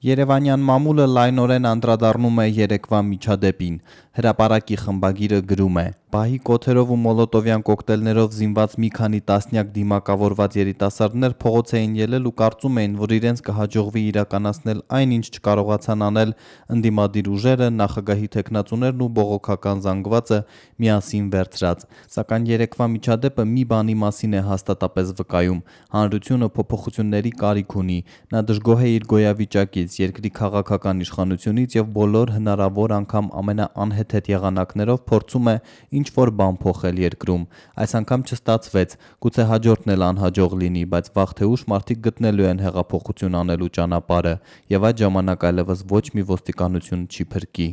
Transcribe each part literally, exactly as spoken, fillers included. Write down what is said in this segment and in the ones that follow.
Երևանյան մամուլը լայնորեն անդրադառնում է երեկվա միջադեպին։ Հրապարակի խմբագիրը գրում է. «Բահի կոթերով ու մոլոտովյան կոկտեյլներով զինված մի քանի տասնյակ դիմակավորված երիտասարդներ փողոց էին ելել ու կարծում էին, որ իրենց կհաջողվի իրականացնել այն, ինչ չկարողացան անել ընդդիմադիր ուժերը, նախագահի թեկնածուներն ու բողոքական զանգվածը միասին վերցրած։ Սակայն երեկվա միջադեպը մի բանի մասին է հաստատապես վկայում. հանրությունը փոփոխությունների կարիք ունի։ Նա դժգոհ է իր գոյավիճակից, երկրի քաղաքական իշխանությունից և բոլոր հնարավոր, անգամ ամենաանհեթեթ եղանակներով փորձում է ինչ-որ բան փոխել երկրում։ Այս անգամ չստացվեց, գուցե հաջորդն էլ անհաջող լինի, բայց վաղ թե ուշ մարդիկ գտնելու են հեղափոխություն անելու ճանապարհը, և այդ ժամանակ այլևս ոչ մի ոստիկանություն չի փրկի»։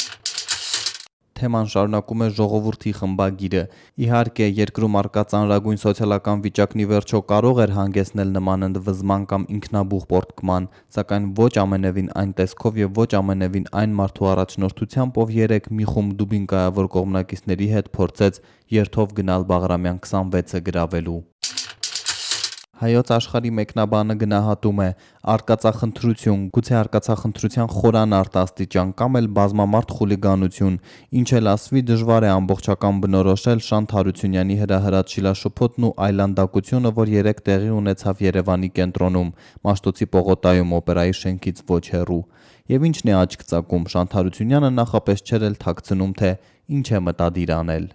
Թեման շարունակում է Ժողովուրդի խմբագիրը. «Իհարկե, երկրում առկա ծանրագույն սոցիալական վիճակն ի վերջո կարող էր հանգեցնել նման ընդվզման կամ ինքնաբուխ պոռթկման, սակայն ոչ ամենևին այն տեսքով և ոչ ամենևին այն մարդու առաջնորդությամբ, ով երեկ մի խումբ դուբինկայավոր կողմնակիցների հետ փորձեց երթով գնալ Բաղրամյան քսանվեցը գրավելու»։ Հայոց Աշխարհի մեկնաբանը գնահատում է. «Արկածախնդրություն, գուցե արկածախնդրության խորան արտաստիճան կամ էլ բազմամարդ խուլիգանություն, ինչ էլ ասվի, դժվար է ամբողջական բնորոշել Շանթ Հարությունյանի հրահրած շիլաշփոթն ու այլանդակությունը, որ երեկ տեղի ունեցավ Երևանի կենտրոնում, Մաշտոցի պողոտայում, օպերայի շենքից ոչ հեռու։ Եվ ինչն է աչք ծակում, Շանթ Հարությունյանը նախապես չէր էլ թաքցնում, թե ինչ է մտադիր անել։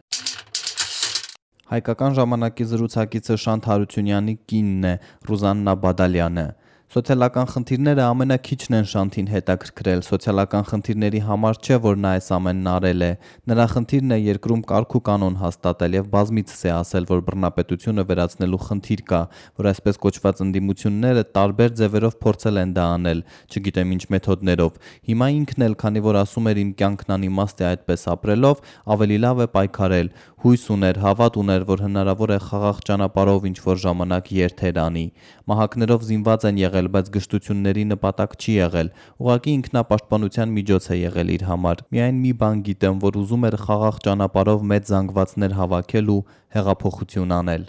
Հայկական ժամանակի զրուցակիցը Շանթ Հարությունյանի կինն է՝ Ռուզաննա Բադալյանը։ Սոցիալական խնդիրները ամենաքիչն են Շանթին հետաքրքրել, սոցիալական խնդիրների համար չէ, որ նա այս ամենն արել է։ Նրա խնդիրն է երկրում կարգ ու կանոն հաստատել և բազմիցս է ասել, որ բռնապետությունը վերացնելու խնդիր կա, որ այսպես կոչված ընդդիմությունները տարբեր ձևերով փորձել են դա անել, չգիտեմ ինչ մեթոդներով։ Հիմա ինքն էլ, քանի որ ասում էր իմ կյանքն անիմաստ է այդպես ապրելով, ավելի լավ է պայքարել։ Հույս ուներ, հավատ ուներ, որ հնարավոր է խաղաղ ճանապարհով ինչ-որ ժամանակ երթեր անի։ Մահակներով զինված են եղել, բայց գժտությունների նպատակ չի եղել, ուղղակի ինքնապաշտպանության միջոց է եղել իր համար։ Միայն մի բան գիտեմ, որ ուզում էր խաղաղ ճանապարհով մեծ զանգվածներ հավաքել ու հեղափոխություն անել»։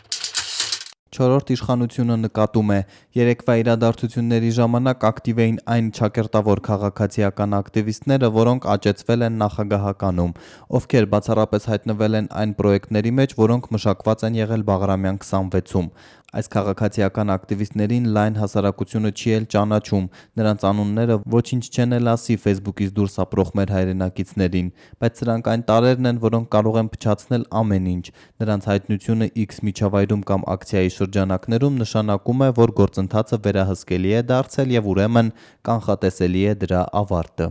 Չորրորդ իշխանությունը նկատում է. «Երեկվա իրադարձությունների ժամանակ ակտիվ էին այն ճակերտավոր քաղաքացիական ակտիվիստները, որոնք աճեցվել են նախագահականում, ովքեր բացառապես հայտնվել են այն պրոյեկտների մեջ, որոնք մշակված են եղել Բաղրամյան քսանվեցում։ Այս քաղաքացիական ակտիվիստներին լայն հասարակությունը չի էլ ճանաչում, նրանց անունները ոչինչ չեն էլ ասի Facebook-ից դուրս ապրող մեր հայրենակիցներին, բայց սրանք այն տարրերն են, որոնք կարող են փչացնել ամեն ինչ։ Նրանց հայտնությունը X միջավայրում կամ ակցիայի շրջանակներում նշանակում է, որ գործընթացը վերահսկելի է դարձել և ուրեմն կանխատեսելի է դրա ավարտը»։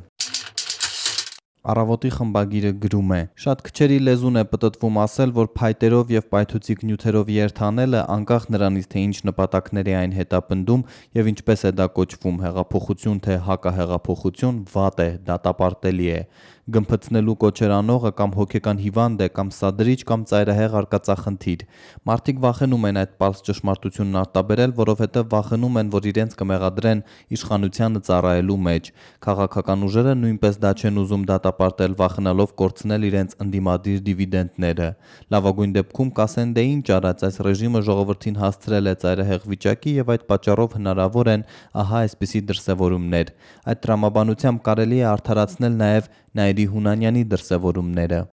Առավոտի խմբագիրը գրում է. «Շատ քչերի լեզուն է պտտվում ասել, որ փայտերով և պայթուցիկ նյութերով երթ անելը, անկախ նրանից, թե ինչ նպատակներ է այն հետապնդում և ինչպես է դա կոչվում՝ հեղափոխություն թե հակահեղափոխություն, վատ է, դատապարտելի է։ Գմփցնելու կոչեր անողը կամ հոգեկան հիվանդ է, կամ սադրիչ, կամ ծայրահեղ արկածախնդիր։ Մարդիկ վախենում են այդ պարզ ճշմարտությունն արտաբերել, որովհետև վախենում են, որ իրենց կմեղադրեն իշխանությանը ծառայելու մեջ։ Քաղաքական ուժերը նույնպես դա չեն ուզում դատապարտել, վախենալով կորցնել իրենց ընդդիմադիր դիվիդենտները։ Լավագույն դեպքում կասեն՝ դե ինչ արած, այս ռեժիմը ժողովրդին հասցրել է ծայրահեղ վիճակի և այդ պատճառով հնարավոր են ահա այսպիսի դրսևորումներ։ Այդ տրամաբանությամբ կարելի է արդարացնել նաև Նաիրի Հունանյանի դրսևորումները»։